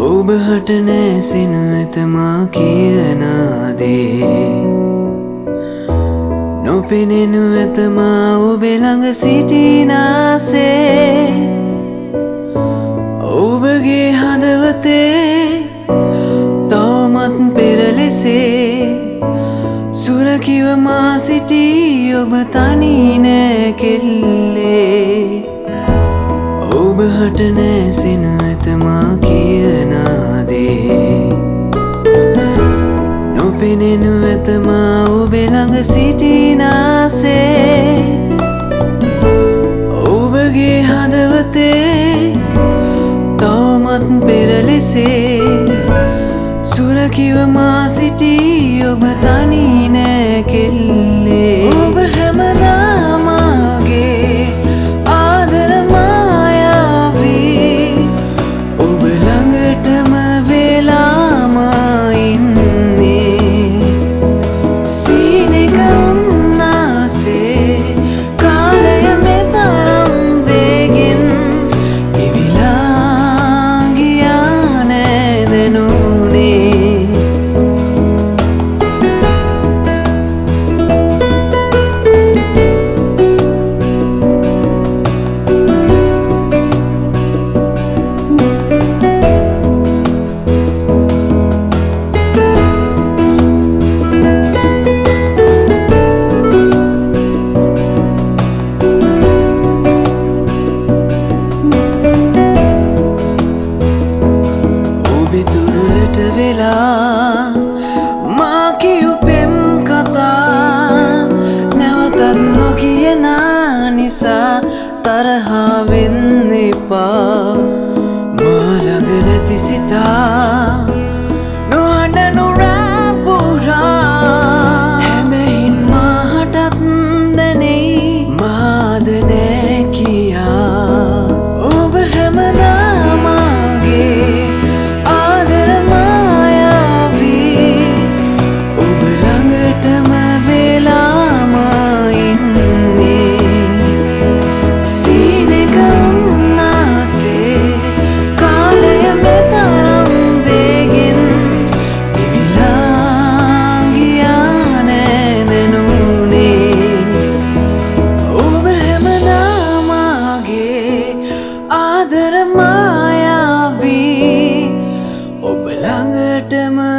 ඔබහට නැසිනු ඇතමා කියනාදේ නොපෙනෙනු ඇතමා ඔබේ ළඟ සිටිනාසේ ඔබගේ හදවතේ තවමත් පෙර ලෙසේ සුරකිව මා සිටී ඔබ තනි නෑ කෙල්ලේ ඔබහට නැසිනු ඇතමා කියනාදේ නොපෙනෙනු ඇතමා ඔබේ ළඟ සිටිනාසේ ඔබගේ හදවතේ තවමත් පෙර ලෙසේ සුරකිව මා සිටී ඔබ තනි නෑ කෙල්ලේ ඔබ හැමදාමගේ ආදර මායාවී ඔබ ළඟටම වෙලාම ඉන්නේ සීනෙක උන්නාසේ කාලය මෙතරම් වේගෙන් ගෙවිලා ගියා නෑ දැනුනේ තුරුලට වෙලා මා කියු පෙම් කතා නැවතත් නොකියනා නිසා තරහා වෙන්න එපා මා ළඟ නැති සිතා නොහඬ නොරාපුරා හැබැයින් මාහටත් දැනෙයි මාද නෑ කියා ඔබ හැමදාමගේ ආදර මායාවී ඔබ ළඟටම